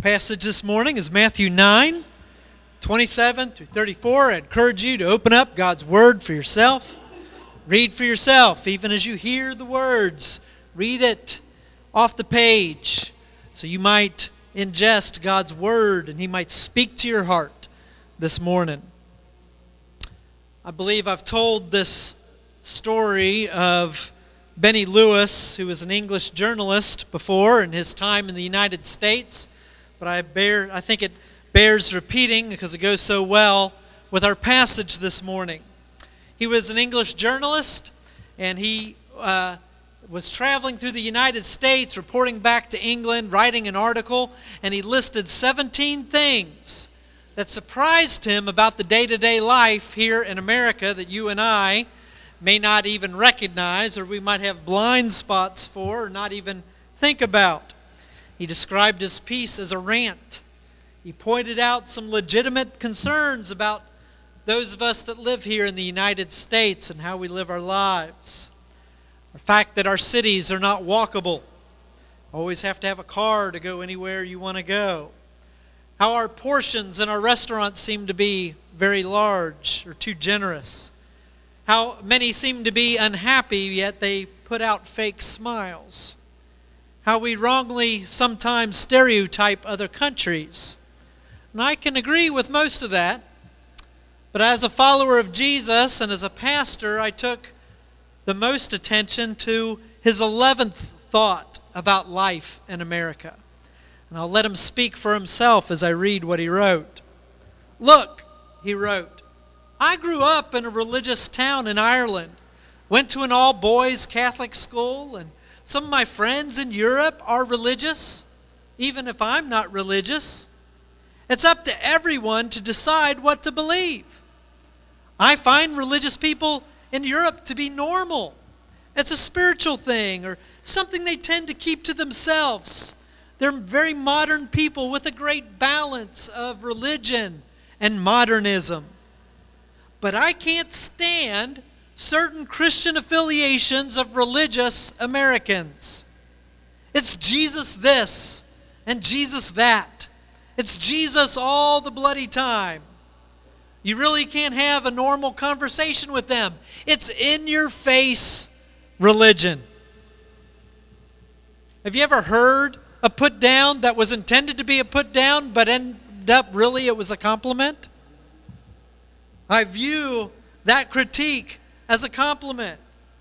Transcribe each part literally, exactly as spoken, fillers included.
Passage this morning is Matthew nine, twenty-seven through thirty-four. I encourage you to open up God's Word for yourself. Read for yourself, even as you hear the words. Read it off the page so you might ingest God's Word and He might speak to your heart this morning. I believe I've told this story of Benny Lewis, who was an English journalist before in his time in the United States. But I bear, I think it bears repeating because it goes so well with our passage this morning. He was an English journalist, and he uh, was traveling through the United States, reporting back to England, writing an article, and he listed seventeen things that surprised him about the day-to-day life here in America that you and I may not even recognize, or we might have blind spots for, or not even think about. He described his piece as a rant. He pointed out some legitimate concerns about those of us that live here in the United States and how we live our lives. The fact that our cities are not walkable. Always have to have a car to go anywhere you want to go. How our portions in our restaurants seem to be very large or too generous. How many seem to be unhappy, yet they put out fake smiles. How we wrongly sometimes stereotype other countries. And I can agree with most of that. But as a follower of Jesus and as a pastor, I took the most attention to his eleventh thought about life in America. And I'll let him speak for himself as I read what he wrote. "Look," he wrote, "I grew up in a religious town in Ireland, went to an all-boys Catholic school, and some of my friends in Europe are religious, even if I'm not religious. It's up to everyone to decide what to believe. I find religious people in Europe to be normal. It's a spiritual thing or something they tend to keep to themselves. They're very modern people with a great balance of religion and modernism. But I can't stand certain Christian affiliations of religious Americans. It's Jesus this and Jesus that. It's Jesus all the bloody time. You really can't have a normal conversation with them. It's in-your-face religion." Have you ever heard a put-down that was intended to be a put-down, but ended up really it was a compliment? I view that critique as a compliment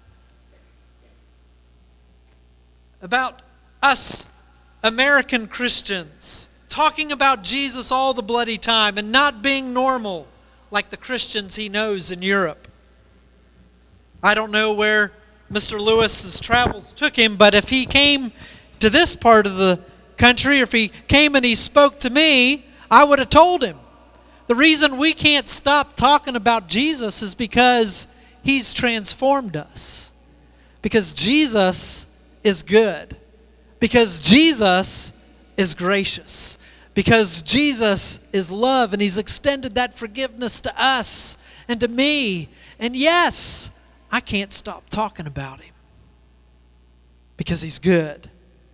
about us American Christians talking about Jesus all the bloody time and not being normal like the Christians he knows in Europe. I don't know where Mister Lewis's travels took him, but if he came to this part of the country, or if he came and he spoke to me, I would have told him. The reason we can't stop talking about Jesus is because He's transformed us. Because Jesus is good. Because Jesus is gracious. Because Jesus is love, and He's extended that forgiveness to us and to me. And yes, I can't stop talking about Him. Because He's good.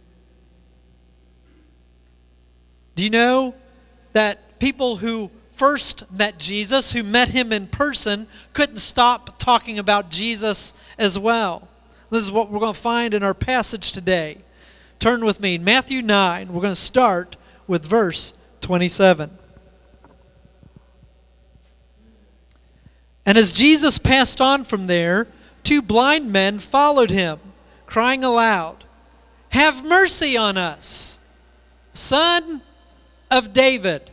Do you know that people who first met Jesus, who met Him in person, couldn't stop talking about Jesus as well? This is what we're going to find in our passage today. Turn with me. Matthew nine, we're going to start with verse twenty-seven. "And as Jesus passed on from there, two blind men followed Him, crying aloud, 'Have mercy on us, Son of David.'"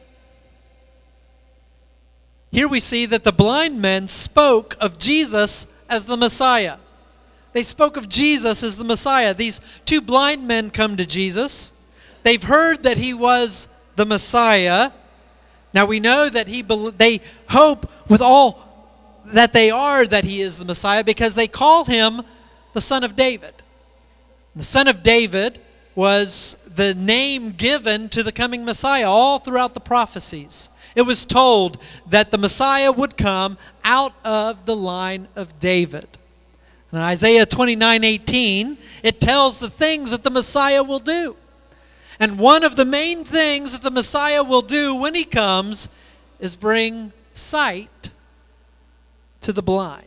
Here we see that the blind men spoke of Jesus as the Messiah. They spoke of Jesus as the Messiah. These two blind men come to Jesus. They've heard that He was the Messiah. Now we know that he they hope with all that they are that He is the Messiah because they call Him the Son of David. The Son of David was the name given to the coming Messiah all throughout the prophecies. It was told that the Messiah would come out of the line of David. In Isaiah twenty-nine eighteen, it tells the things that the Messiah will do. And one of the main things that the Messiah will do when he comes is bring sight to the blind.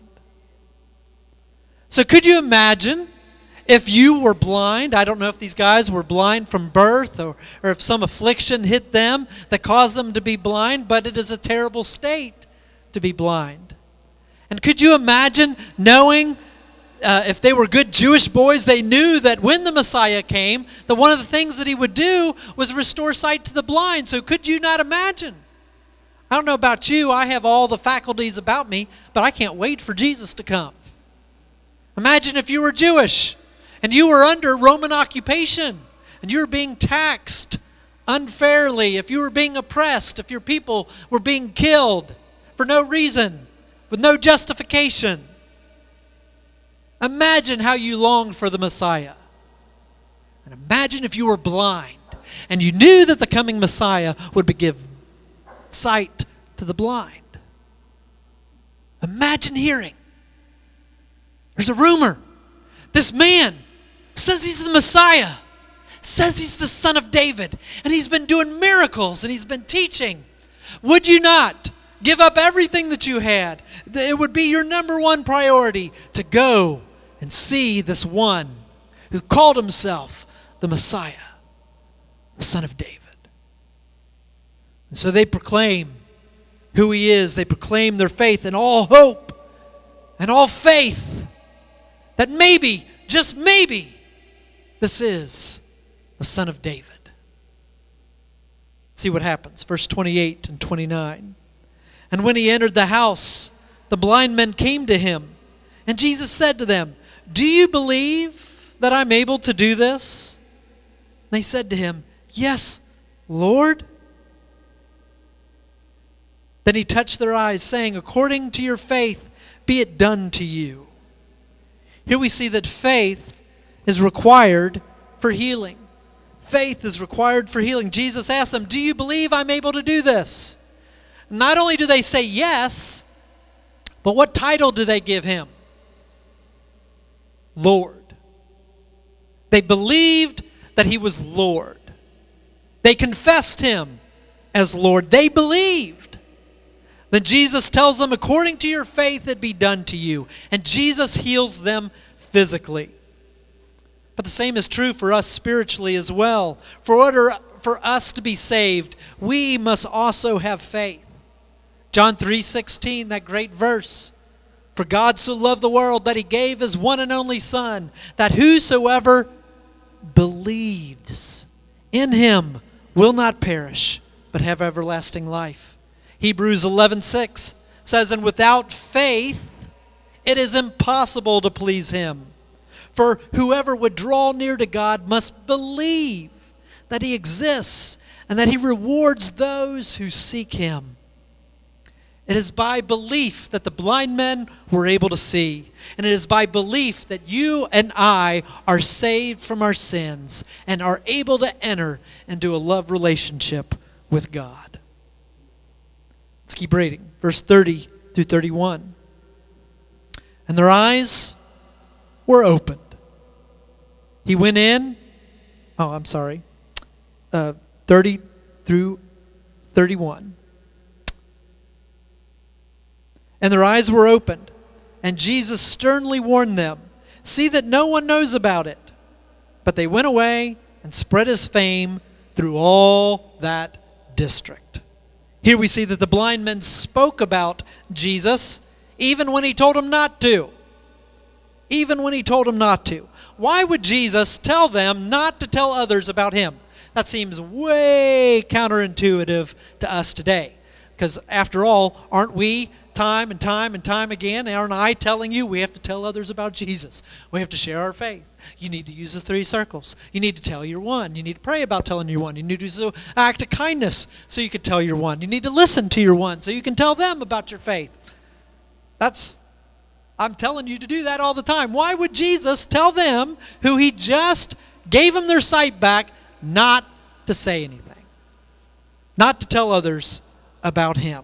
So could you imagine if you were blind? I don't know if these guys were blind from birth or, or if some affliction hit them that caused them to be blind, but it is a terrible state to be blind. And could you imagine knowing, uh, if they were good Jewish boys, they knew that when the Messiah came, that one of the things that he would do was restore sight to the blind. So could you not imagine? I don't know about you, I have all the faculties about me, but I can't wait for Jesus to come. Imagine if you were Jewish and you were under Roman occupation and you were being taxed unfairly, if you were being oppressed, if your people were being killed for no reason, with no justification. Imagine how you longed for the Messiah. And imagine if you were blind and you knew that the coming Messiah would give sight to the blind. Imagine hearing. There's a rumor. This man says he's the Messiah, says he's the son of David, and he's been doing miracles and he's been teaching. Would you not give up everything that you had? It would be your number one priority to go and see this one who called himself the Messiah, the son of David. And so they proclaim who he is. They proclaim their faith and all hope and all faith that maybe, just maybe, this is the son of David. See what happens. Verse twenty-eight and twenty-nine. And when he entered the house, the blind men came to him. And Jesus said to them, "Do you believe that I'm able to do this?" And they said to him, "Yes, Lord." Then he touched their eyes, saying, "According to your faith, be it done to you." Here we see that faith is required for healing. Faith is required for healing. Jesus asked them, "Do you believe I'm able to do this?" Not only do they say yes, but what title do they give him? Lord. They believed that he was Lord. They confessed him as Lord. They believed. Then Jesus tells them, "According to your faith it be done to you." And Jesus heals them physically. But the same is true for us spiritually as well. For order for us to be saved, we must also have faith. John three sixteen, that great verse. "For God so loved the world that he gave his one and only Son, that whosoever believes in him will not perish, but have everlasting life." Hebrews eleven six says, "And without faith it is impossible to please him. For whoever would draw near to God must believe that he exists and that he rewards those who seek him." It is by belief that the blind men were able to see. And it is by belief that you and I are saved from our sins and are able to enter into a love relationship with God. Let's keep reading. Verse thirty through thirty-one. "And their eyes were opened. He went in." Oh, I'm sorry. Uh, thirty through thirty-one. "And their eyes were opened, and Jesus sternly warned them, 'See that no one knows about it.' But they went away and spread his fame through all that district." Here we see that the blind men spoke about Jesus even when he told them not to. Even when he told them not to. Why would Jesus tell them not to tell others about him? That seems way counterintuitive to us today. Because after all, aren't we time and time and time again, aren't I telling you we have to tell others about Jesus? We have to share our faith. You need to use the three circles. You need to tell your one. You need to pray about telling your one. You need to do an act of kindness so you can tell your one. You need to listen to your one so you can tell them about your faith. That's, I'm telling you to do that all the time. Why would Jesus tell them, who he just gave them their sight back, not to say anything? Not to tell others about him?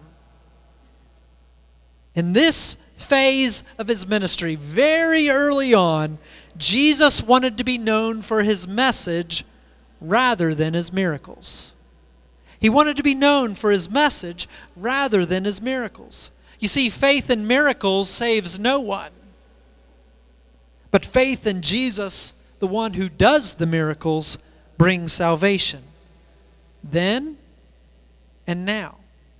In this phase of his ministry, very early on, Jesus wanted to be known for his message rather than his miracles. He wanted to be known for his message rather than his miracles. You see, faith in miracles saves no one. But faith in Jesus, the one who does the miracles, brings salvation. Then and now.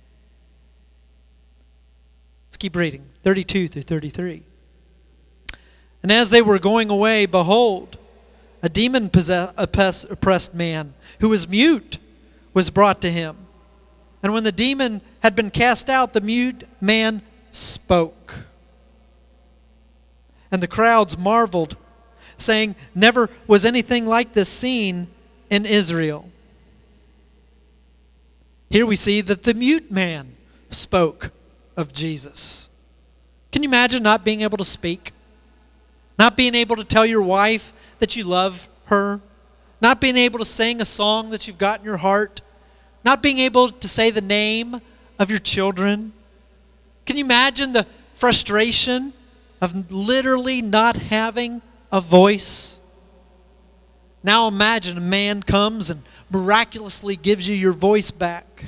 Let's keep reading, thirty-two through thirty-three. And as they were going away, behold, a demon-oppressed man who was mute was brought to him. And when the demon had been cast out, the mute man spoke. And the crowds marveled, saying, never was anything like this seen in Israel. Here we see that the mute man spoke of Jesus. Can you imagine not being able to speak? Not being able to tell your wife that you love her? Not being able to sing a song that you've got in your heart? Not being able to say the name of your children? Can you imagine the frustration of literally not having a voice? Now imagine a man comes and miraculously gives you your voice back.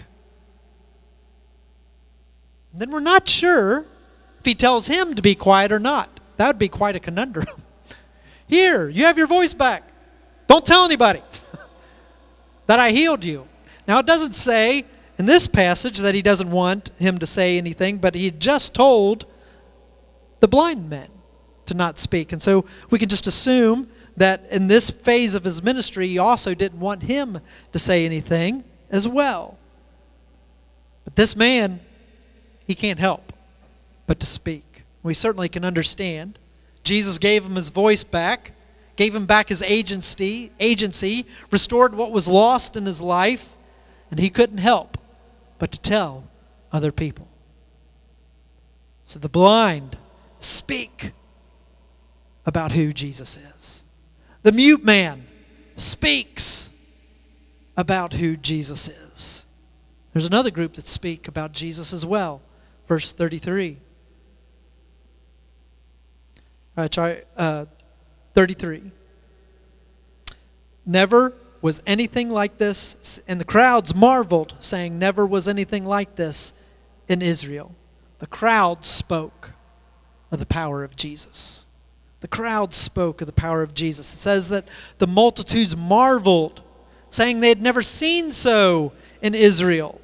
And then we're not sure if he tells him to be quiet or not. That would be quite a conundrum. Here, you have your voice back. Don't tell anybody that I healed you. Now, it doesn't say in this passage that he doesn't want him to say anything, but he just told the blind men to not speak. And so we can just assume that in this phase of his ministry, he also didn't want him to say anything as well. But this man, he can't help but to speak. We certainly can understand. Jesus gave him his voice back, gave him back his agency, agency, restored what was lost in his life, and he couldn't help but to tell other people. So the blind speak about who Jesus is. The mute man speaks about who Jesus is. There's another group that speak about Jesus as well. Verse thirty-three. Uh, try, uh, thirty-three. Never was anything like this, and the crowds marveled, saying, never was anything like this in Israel. The crowd spoke of the power of Jesus. The crowd spoke of the power of Jesus. It says that the multitudes marveled, saying they had never seen so in Israel.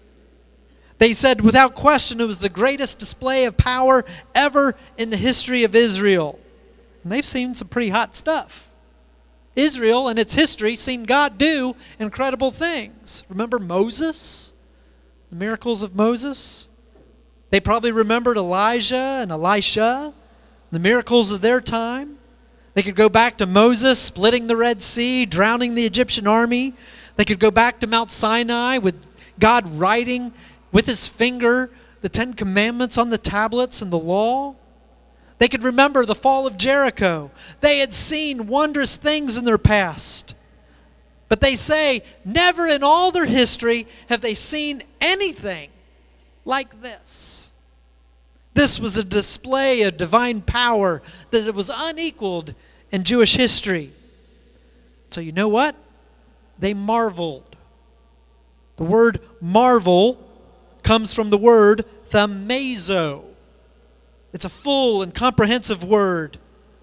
They said, without question, it was the greatest display of power ever in the history of Israel. And they've seen some pretty hot stuff. Israel and its history seen God do incredible things. Remember Moses? The miracles of Moses? They probably remembered Elijah and Elisha, the miracles of their time. They could go back to Moses splitting the Red Sea, drowning the Egyptian army. They could go back to Mount Sinai with God writing with his finger the Ten Commandments on the tablets and the law. They could remember the fall of Jericho. They had seen wondrous things in their past. But they say, never in all their history have they seen anything like this. This was a display of divine power that was unequaled in Jewish history. So you know what? They marveled. The word marvel comes from the word thamazo. It's a full and comprehensive word.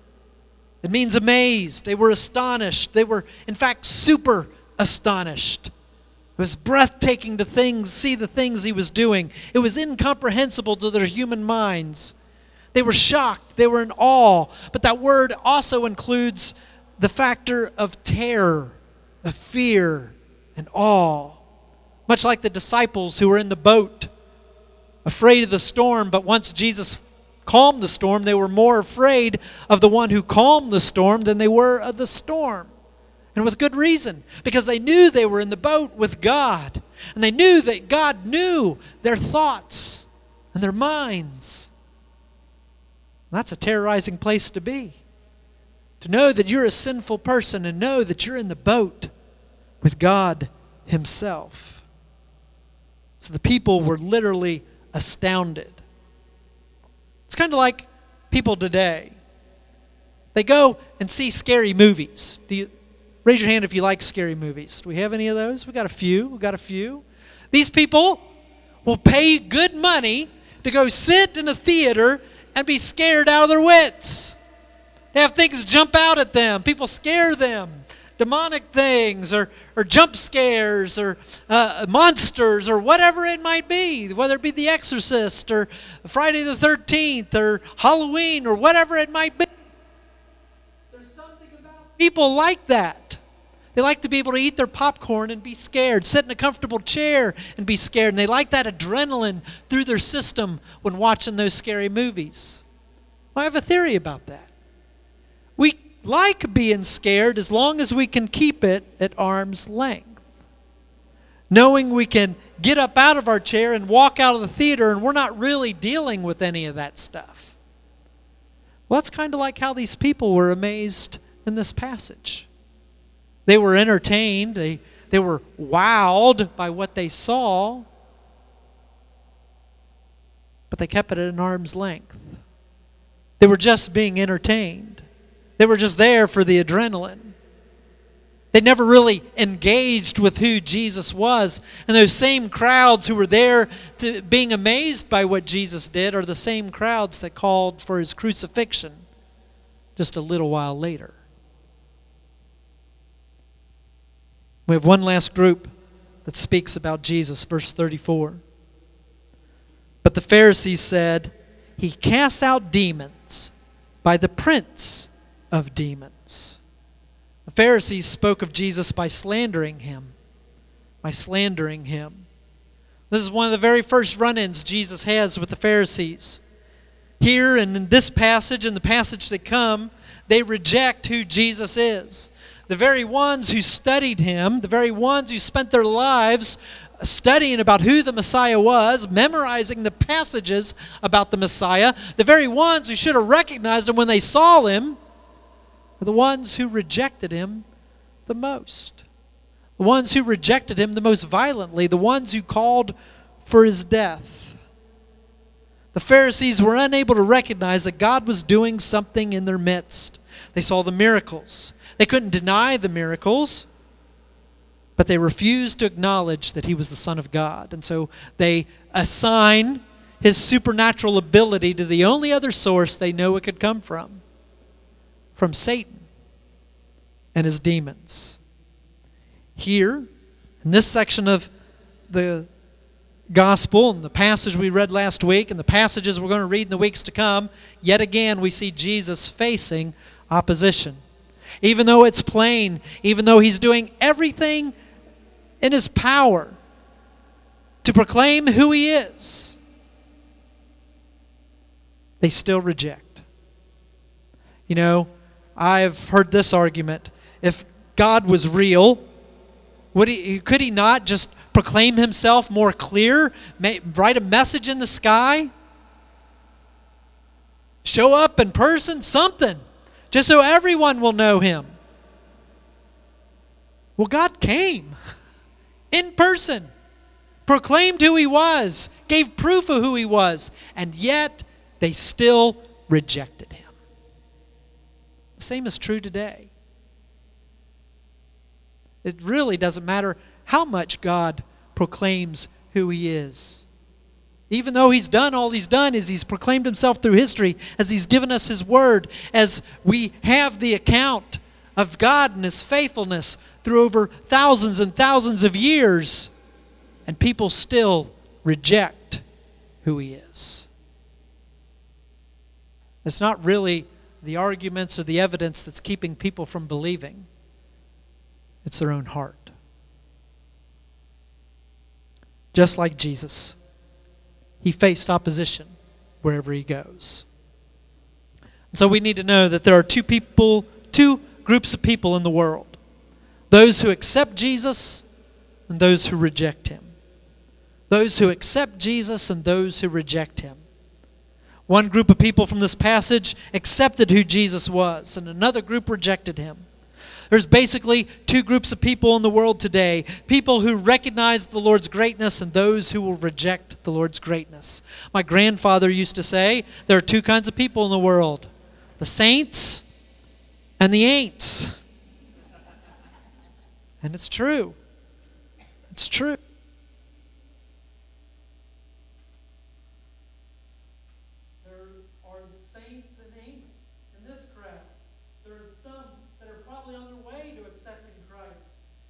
It means amazed. They were astonished. They were, in fact, super astonished. It was breathtaking to things, see the things he was doing. It was incomprehensible to their human minds. They were shocked. They were in awe. But that word also includes the factor of terror, of fear, and awe. Much like the disciples who were in the boat, afraid of the storm, but once Jesus calmed the storm, they were more afraid of the one who calmed the storm than they were of the storm. And with good reason, because they knew they were in the boat with God. And they knew that God knew their thoughts and their minds. That's a terrorizing place to be. To know that you're a sinful person and know that you're in the boat with God himself. So the people were literally astounded. It's kind of like people today. They go and see scary movies. Do you, Raise your hand if you like scary movies. Do we have any of those? We got a few. We got a few. These people will pay good money to go sit in a theater and be scared out of their wits. They have things jump out at them. People scare them. Demonic things or, or jump scares or uh, monsters or whatever it might be, whether it be The Exorcist or Friday the thirteenth or Halloween or whatever it might be. There's something about people like that. They like to be able to eat their popcorn and be scared, sit in a comfortable chair and be scared, and they like that adrenaline through their system when watching those scary movies. Well, I have a theory about that. We like being scared as long as we can keep it at arm's length. Knowing we can get up out of our chair and walk out of the theater and we're not really dealing with any of that stuff. Well, that's kind of like how these people were amazed in this passage. They were entertained. They, they were wowed by what they saw. But they kept it at an arm's length. They were just being entertained. They were just there for the adrenaline. They never really engaged with who Jesus was. And those same crowds who were there to being amazed by what Jesus did are the same crowds that called for his crucifixion just a little while later. We have one last group that speaks about Jesus, verse thirty-four. But the Pharisees said, he casts out demons by the prince of demons. The Pharisees spoke of Jesus by slandering him, by slandering him. This is one of the very first run-ins Jesus has with the Pharisees. Here and in this passage and the passage that come, they reject who Jesus is. The very ones who studied him, the very ones who spent their lives studying about who the Messiah was, memorizing the passages about the Messiah, the very ones who should have recognized him when they saw him, are the ones who rejected him the most. The ones who rejected him the most violently, the ones who called for his death. The Pharisees were unable to recognize that God was doing something in their midst. They saw the miracles. They couldn't deny the miracles, but they refused to acknowledge that he was the Son of God. And so they assign his supernatural ability to the only other source they know it could come from, from Satan and his demons. Here, in this section of the gospel and the passage we read last week and the passages we're going to read in the weeks to come, yet again we see Jesus facing opposition. Even though it's plain, even though he's doing everything in his power to proclaim who he is, they still reject. You know, I've heard this argument. If God was real, would he, could he not just proclaim himself more clear, write a message in the sky, show up in person, something, just so everyone will know him? Well, God came in person, proclaimed who he was, gave proof of who he was, and yet they still rejected him. The same is true today. It really doesn't matter how much God proclaims who he is. Even though he's done all he's done is he's proclaimed himself through history, as he's given us his word, as we have the account of God and his faithfulness through over thousands and thousands of years, and people still reject who he is. It's not really the arguments or the evidence that's keeping people from believing. It's their own heart. Just like Jesus, he faced opposition wherever he goes. And so we need to know that there are two people, two groups of people in the world. Those who accept Jesus and those who reject him. Those who accept Jesus and those who reject him. One group of people from this passage accepted who Jesus was, and another group rejected him. There's basically two groups of people in the world today. People who recognize the Lord's greatness and those who will reject the Lord's greatness. My grandfather used to say there are two kinds of people in the world. The saints and the ain'ts. And it's true. It's true. There are saints and ain'ts in this crowd. There are some that are probably on their way to accepting Christ.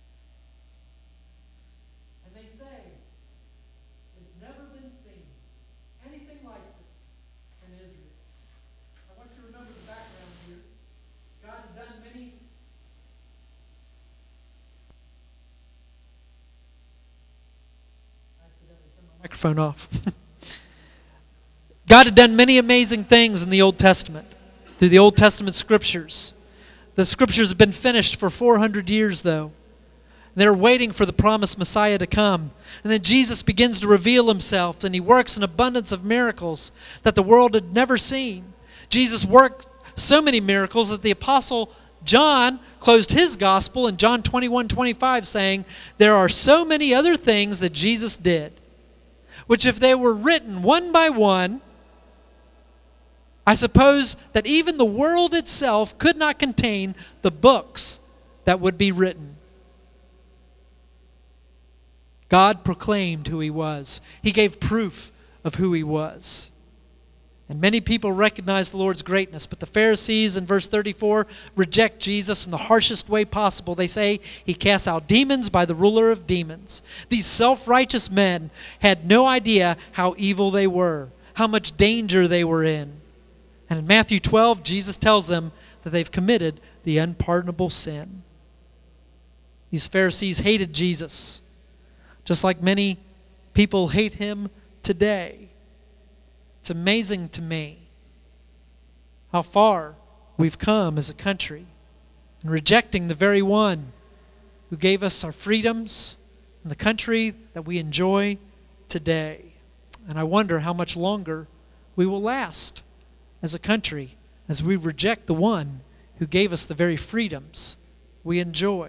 And they say, it's never been seen anything like this in Israel. I want you to remember the background here. God had done many microphone off. God had done many amazing things in the Old Testament, through the Old Testament scriptures. The scriptures have been finished for four hundred years, though. They're waiting for the promised Messiah to come. And then Jesus begins to reveal himself, and he works an abundance of miracles that the world had never seen. Jesus worked so many miracles that the Apostle John closed his gospel in John twenty-one twenty-five saying, there are so many other things that Jesus did, which if they were written one by one, I suppose that even the world itself could not contain the books that would be written. God proclaimed who he was. He gave proof of who he was. And many people recognize the Lord's greatness, but the Pharisees in verse thirty-four reject Jesus in the harshest way possible. They say he casts out demons by the ruler of demons. These self-righteous men had no idea how evil they were, how much danger they were in. And in Matthew twelve, Jesus tells them that they've committed the unpardonable sin. These Pharisees hated Jesus, just like many people hate him today. It's amazing to me how far we've come as a country in rejecting the very one who gave us our freedoms and the country that we enjoy today. And I wonder how much longer we will last as a country as we reject the one who gave us the very freedoms we enjoy.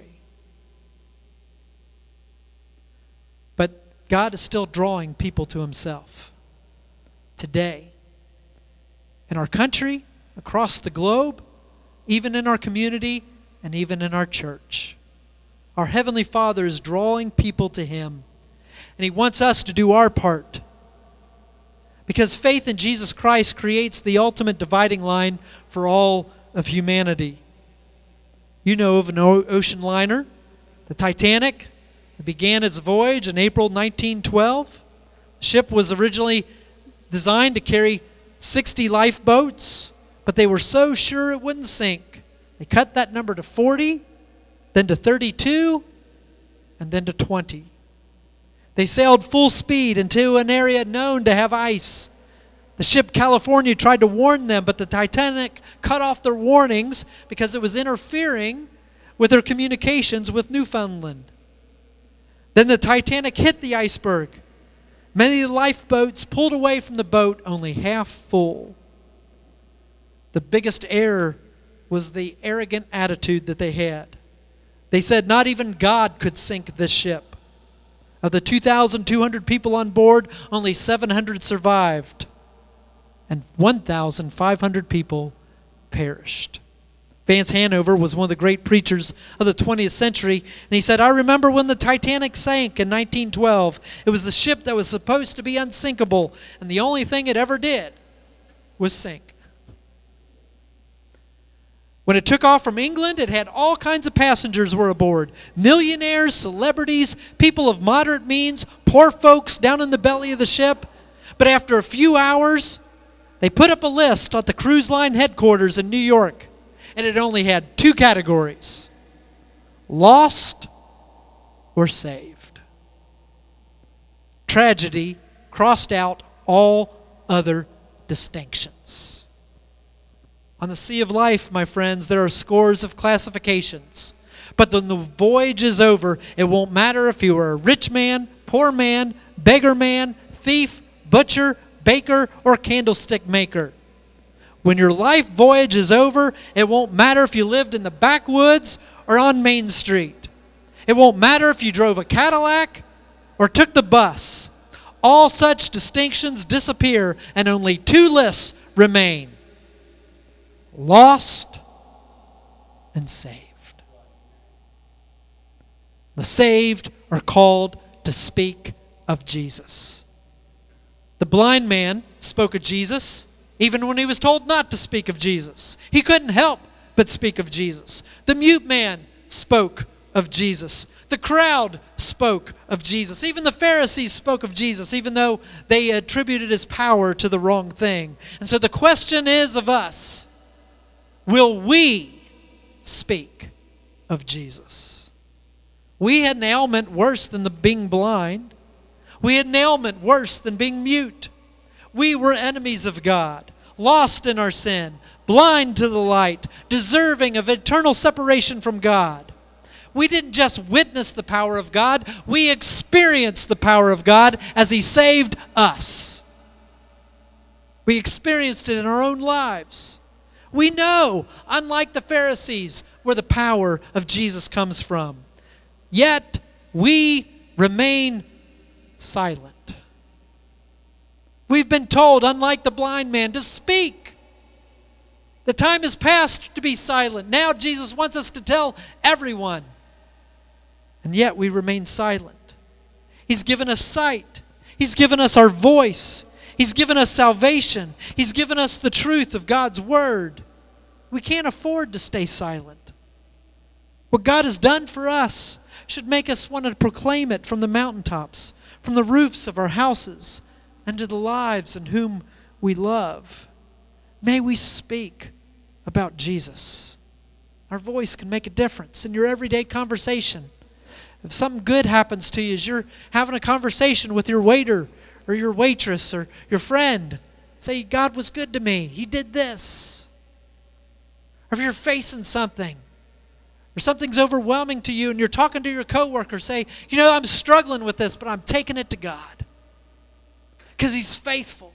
But God is still drawing people to himself today. In our country, across the globe, even in our community, and even in our church. Our Heavenly Father is drawing people to him. And he wants us to do our part. Because faith in Jesus Christ creates the ultimate dividing line for all of humanity. You know of an ocean liner, the Titanic. It began its voyage in April nineteen twelve. The ship was originally designed to carry sixty lifeboats, but they were so sure it wouldn't sink. They cut that number to forty, then to thirty-two, and then to twenty. They sailed full speed into an area known to have ice. The ship California tried to warn them, but the Titanic cut off their warnings because it was interfering with their communications with Newfoundland. Then the Titanic hit the iceberg. Many of the lifeboats pulled away from the boat only half full. The biggest error was the arrogant attitude that they had. They said not even God could sink this ship. Of the two thousand two hundred people on board, only seven hundred survived, and one thousand five hundred people perished. Vance Hanover was one of the great preachers of the twentieth century, and he said, I remember when the Titanic sank in nineteen twelve. It was the ship that was supposed to be unsinkable, and the only thing it ever did was sink. When it took off from England, it had all kinds of passengers were aboard. Millionaires, celebrities, people of moderate means, poor folks down in the belly of the ship. But after a few hours, they put up a list at the cruise line headquarters in New York, and it only had two categories: lost or saved. Tragedy crossed out all other distinctions. On the sea of life, my friends, there are scores of classifications. But when the voyage is over, it won't matter if you are a rich man, poor man, beggar man, thief, butcher, baker, or candlestick maker. When your life voyage is over, it won't matter if you lived in the backwoods or on Main Street. It won't matter if you drove a Cadillac or took the bus. All such distinctions disappear, and only two lists remain: lost and saved. The saved are called to speak of Jesus. The blind man spoke of Jesus even when he was told not to speak of Jesus. He couldn't help but speak of Jesus. The mute man spoke of Jesus. The crowd spoke of Jesus. Even the Pharisees spoke of Jesus, even though they attributed his power to the wrong thing. And so the question is of us, will we speak of Jesus? We had an ailment worse than the being blind. We had an ailment worse than being mute. We were enemies of God, lost in our sin, blind to the light, deserving of eternal separation from God. We didn't just witness the power of God, we experienced the power of God as He saved us. We experienced it in our own lives. We know, unlike the Pharisees, where the power of Jesus comes from. Yet, we remain silent. We've been told, unlike the blind man, to speak. The time is past to be silent. Now Jesus wants us to tell everyone. And yet we remain silent. He's given us sight. He's given us our voice. He's given us salvation. He's given us the truth of God's Word. We can't afford to stay silent. What God has done for us should make us want to proclaim it from the mountaintops, from the roofs of our houses, and to the lives in whom we love. May we speak about Jesus. Our voice can make a difference in your everyday conversation. If something good happens to you as you're having a conversation with your waiter or your waitress or your friend, say, God was good to me. He did this. Or if you're facing something, or something's overwhelming to you and you're talking to your coworker, say, you know, I'm struggling with this, but I'm taking it to God because He's faithful.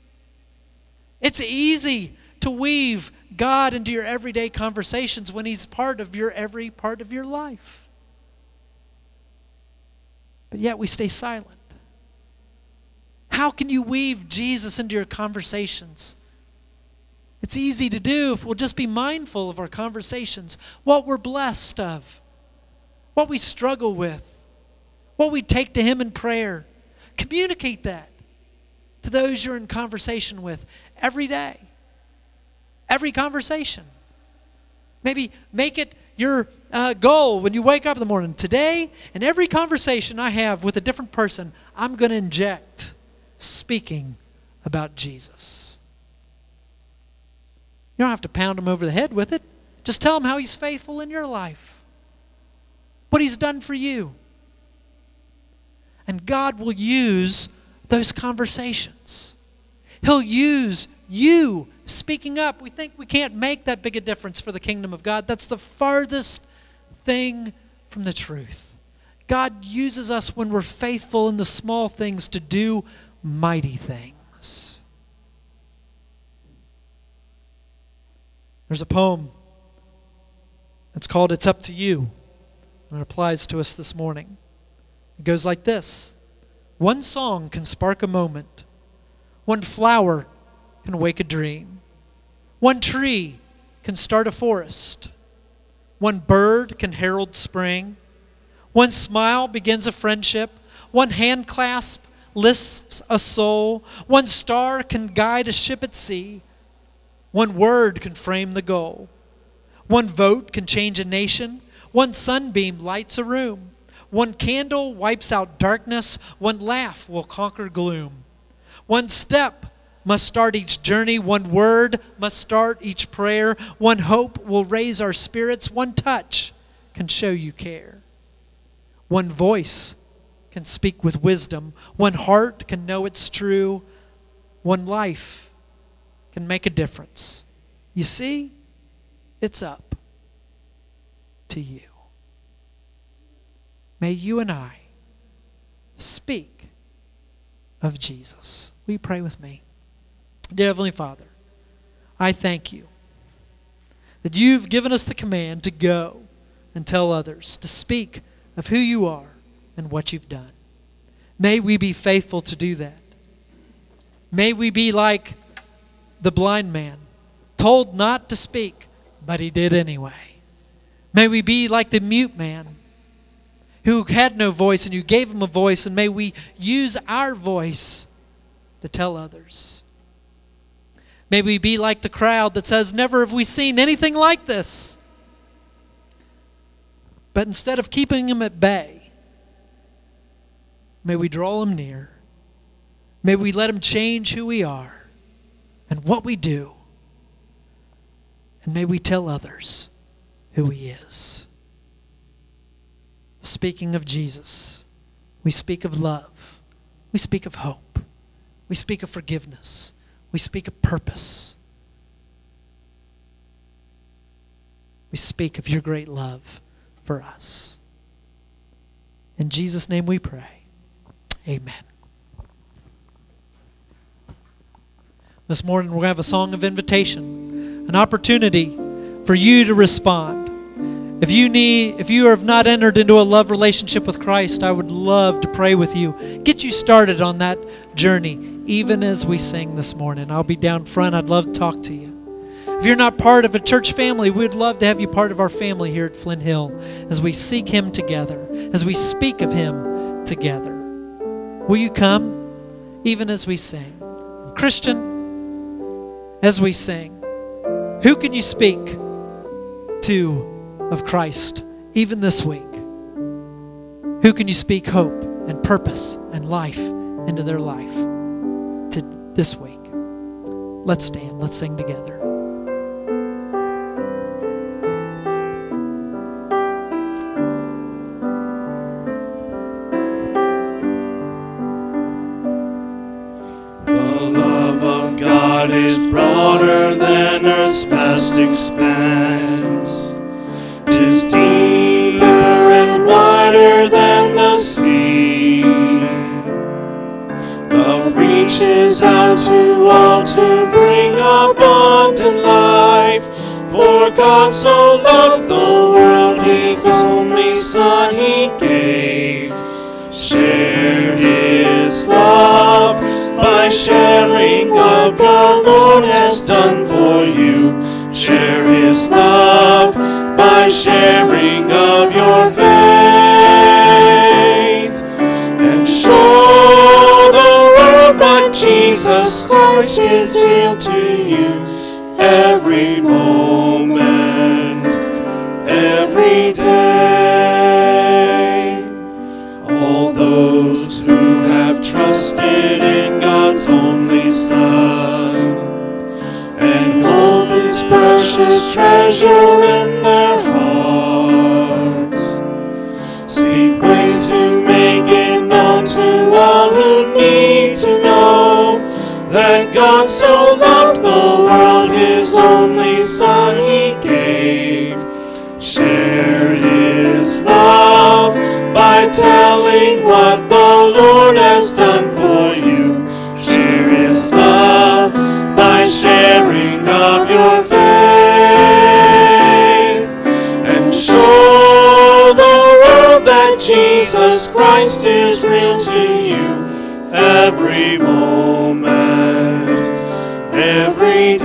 It's easy to weave God into your everyday conversations when He's part of your every part of your life. But yet we stay silent. How can you weave Jesus into your conversations? It's easy to do if we'll just be mindful of our conversations, what we're blessed of, what we struggle with, what we take to Him in prayer. Communicate that to those you're in conversation with every day, every conversation. Maybe make it your uh, goal when you wake up in the morning. Today, in every conversation I have with a different person, I'm going to inject speaking about Jesus. You don't have to pound them over the head with it. Just tell them how He's faithful in your life, what He's done for you. And God will use those conversations. He'll use you speaking up. We think we can't make that big a difference for the kingdom of God. That's the farthest thing from the truth. God uses us when we're faithful in the small things to do mighty things. There's a poem that's called It's Up to You, and it applies to us this morning. It goes like this. One song can spark a moment. One flower can wake a dream. One tree can start a forest. One bird can herald spring. One smile begins a friendship. One hand clasp lifts a soul. One star can guide a ship at sea. One word can frame the goal. One vote can change a nation. One sunbeam lights a room. One candle wipes out darkness. One laugh will conquer gloom. One step must start each journey. One word must start each prayer. One hope will raise our spirits. One touch can show you care. One voice can speak with wisdom. One heart can know it's true. One life can make a difference. You see, it's up to you. May you and I speak of Jesus. Will you pray with me? Dear Heavenly Father, I thank you that you've given us the command to go and tell others, to speak of who you are and what you've done. May we be faithful to do that. May we be like the blind man, told not to speak, but he did anyway. May we be like the mute man who had no voice, and you gave them a voice, and may we use our voice to tell others. May we be like the crowd that says, never have we seen anything like this. But instead of keeping them at bay, may we draw them near. May we let them change who we are and what we do. And may we tell others who he is. Speaking of Jesus, we speak of love. We speak of hope. We speak of forgiveness. We speak of purpose. We speak of your great love for us. In Jesus' name we pray. Amen. This morning we're going to have a song of invitation, an opportunity for you to respond. If you need, if you have not entered into a love relationship with Christ, I would love to pray with you. Get you started on that journey, even as we sing this morning. I'll be down front. I'd love to talk to you. If you're not part of a church family, we'd love to have you part of our family here at Flint Hill as we seek him together, as we speak of him together. Will you come, even as we sing? Christian, as we sing, who can you speak to of Christ, even this week? Who can you speak hope and purpose and life into their life to this week? Let's stand. Let's sing together. The love of God is broader than earth's vast expanse. 'Tis deeper and wider than the sea. Love reaches out to all to bring abundant life. For God so loved the world, his only Son he gave. Share his love by sharing what the Lord has done for you. Share his love by sharing of your faith, and show the world that Jesus Christ is real to you every moment, every day. All those who have trusted in God's only Son and hold his precious treasure in their hearts, seek ways to make it known to all who need to know that God so loved the world, his only Son he gave. Share his love by telling what the Lord has done for you. Share his love by sharing of your faith, and show the world that Jesus Christ is real to you every moment, every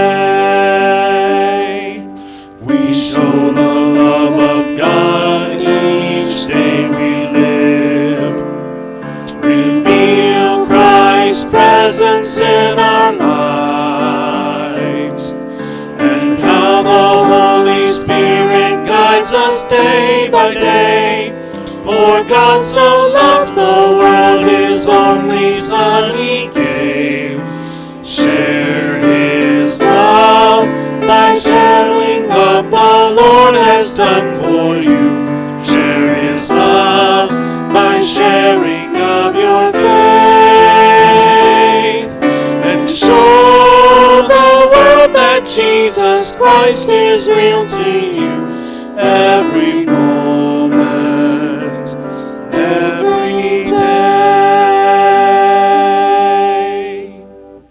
day. We show the love of God each day we live. Reveal Christ's presence in our lives, and how the Holy Spirit guides us day by day. For God so loved the world, his only Son he gave. Share his love by sharing what the Lord has done for you. Share his love by sharing of your faith, and show the world that Jesus Christ is real to you every moment, every day.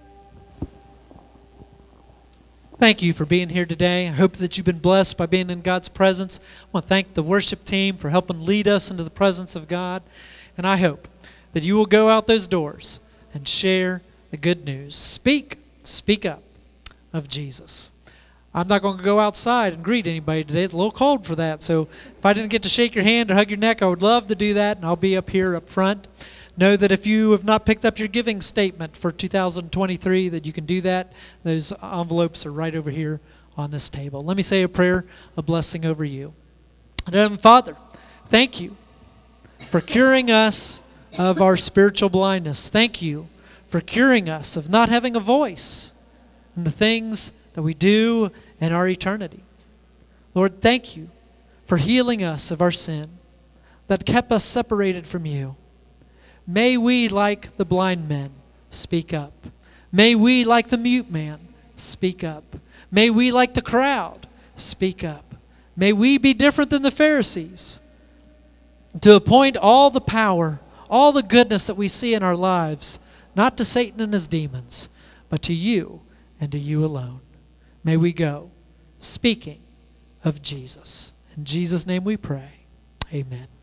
Thank you for being here today. I hope that you've been blessed by being in God's presence. I want to thank the worship team for helping lead us into the presence of God. And I hope that you will go out those doors and share the good news. Speak, speak up of Jesus. I'm not going to go outside and greet anybody today. It's a little cold for that. So if I didn't get to shake your hand or hug your neck, I would love to do that, and I'll be up here up front. Know that if you have not picked up your giving statement for two thousand twenty-three, that you can do that. Those envelopes are right over here on this table. Let me say a prayer, a blessing over you. And Heavenly Father, thank you for curing us of our spiritual blindness. Thank you for curing us of not having a voice in the things that we do in our eternity. Lord, thank you for healing us of our sin that kept us separated from you. May we, like the blind men, speak up. May we, like the mute man, speak up. May we, like the crowd, speak up. May we be different than the Pharisees, to appoint all the power, all the goodness that we see in our lives, not to Satan and his demons, but to you and to you alone. May we go speaking of Jesus. In Jesus' name we pray. Amen.